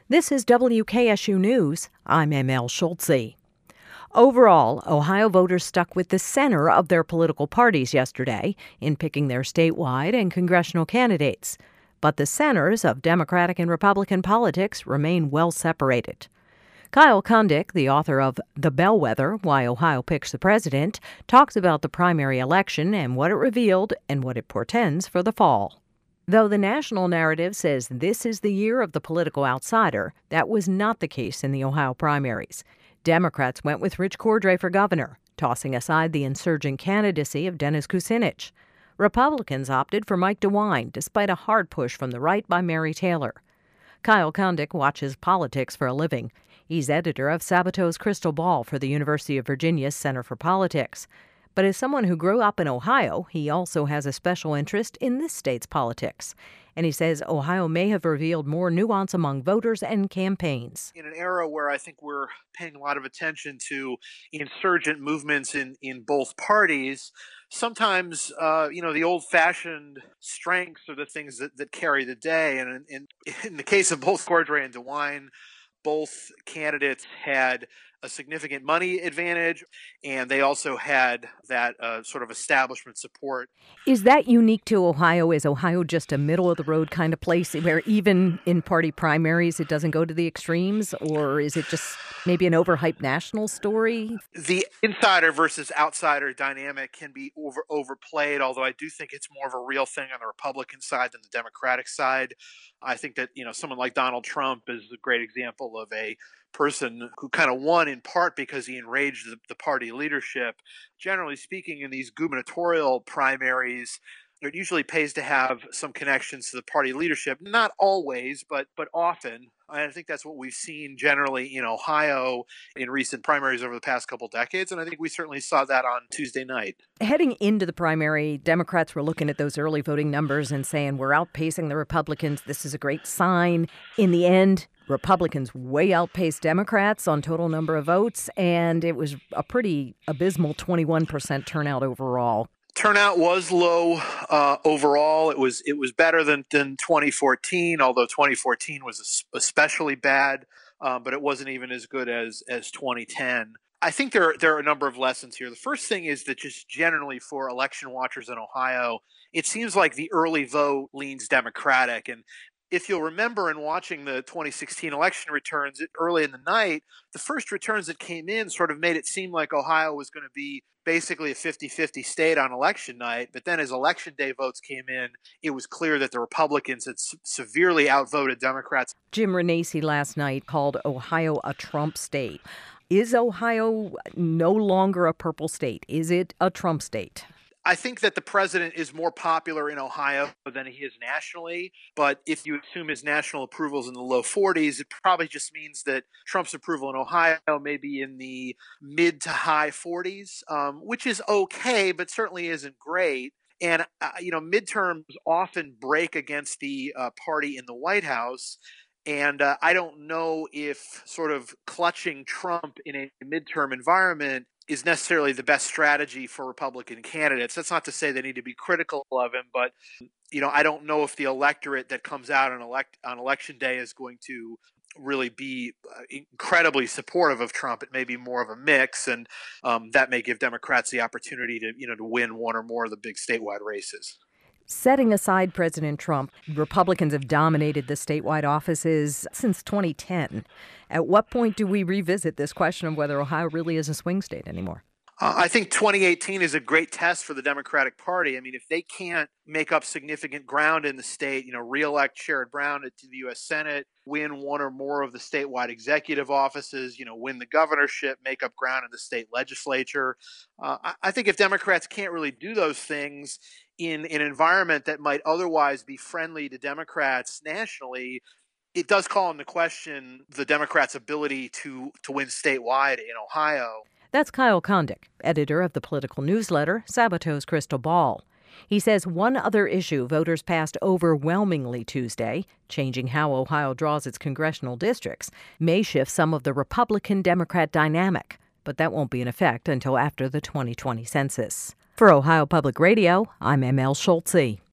This is WKSU News. I'm ML Schultze. Overall, Ohio voters stuck with the center of their political parties yesterday in picking their statewide and congressional candidates. But the centers of Democratic and Republican politics remain well separated. Kyle Kundik, the author of The Bellwether, Why Ohio Picks the President, talks about the primary election and what it revealed and what it portends for the fall. Though the national narrative says this is the year of the political outsider, that was not the case in the Ohio primaries. Democrats went with Rich Cordray for governor, tossing aside the insurgent candidacy of Dennis Kucinich. Republicans opted for Mike DeWine, despite a hard push from the right by Mary Taylor. Kyle Kundik watches politics for a living. He's editor of Sabato's Crystal Ball for the University of Virginia's Center for Politics. But as someone who grew up in Ohio, he also has a special interest in this state's politics. And he says Ohio may have revealed more nuance among voters and campaigns. In an era where I think we're paying a lot of attention to insurgent movements in both parties, sometimes, the old-fashioned strengths are the things that carry the day. And in the case of both Cordray and DeWine, both candidates had a significant money advantage, and they also had that sort of establishment support. Is that unique to Ohio? Is Ohio just a middle-of-the-road kind of place where even in party primaries it doesn't go to the extremes? Or is it just maybe an overhyped national story? The insider versus outsider dynamic can be overplayed, although I do think it's more of a real thing on the Republican side than the Democratic side. I think that, someone like Donald Trump is a great example of a person who kind of won in part because he enraged the party leadership. Generally speaking, in these gubernatorial primaries, it usually pays to have some connections to the party leadership. Not always, but often. I think that's what we've seen generally in Ohio in recent primaries over the past couple decades, and I think we certainly saw that on Tuesday night. Heading into the primary, Democrats were looking at those early voting numbers and saying, we're outpacing the Republicans. This is a great sign. In the end, Republicans way outpaced Democrats on total number of votes, and it was a pretty abysmal 21% turnout overall. Turnout was low overall. It was better than 2014, although 2014 was especially bad, but it wasn't even as good as 2010. I think there are a number of lessons here. The first thing is that just generally for election watchers in Ohio, it seems like the early vote leans Democratic. And if you'll remember in watching the 2016 election returns early in the night, the first returns that came in sort of made it seem like Ohio was going to be basically a 50-50 state on election night. But then as election day votes came in, it was clear that the Republicans had severely outvoted Democrats. Jim Renacci last night called Ohio a Trump state. Is Ohio no longer a purple state? Is it a Trump state? I think that the president is more popular in Ohio than he is nationally, but if you assume his national approval is in the low 40s, it probably just means that Trump's approval in Ohio may be in the mid to high 40s, which is okay, but certainly isn't great. And, midterms often break against the party in the White House. And I don't know if sort of clutching Trump in a midterm environment is necessarily the best strategy for Republican candidates. That's not to say they need to be critical of him, but I don't know if the electorate that comes out on election day is going to really be incredibly supportive of Trump. It may be more of a mix, and that may give Democrats the opportunity to win one or more of the big statewide races. Setting aside President Trump, Republicans have dominated the statewide offices since 2010. At what point do we revisit this question of whether Ohio really is a swing state anymore? I think 2018 is a great test for the Democratic Party. I mean, if they can't make up significant ground in the state, reelect Sherrod Brown to the U.S. Senate, win one or more of the statewide executive offices, win the governorship, make up ground in the state legislature. I think if Democrats can't really do those things in an environment that might otherwise be friendly to Democrats nationally, it does call into question the Democrats' ability to win statewide in Ohio. That's Kyle Kundik, editor of the political newsletter Sabato's Crystal Ball. He says one other issue voters passed overwhelmingly Tuesday, changing how Ohio draws its congressional districts, may shift some of the Republican-Democrat dynamic, but that won't be in effect until after the 2020 census. For Ohio Public Radio, I'm ML Schultze.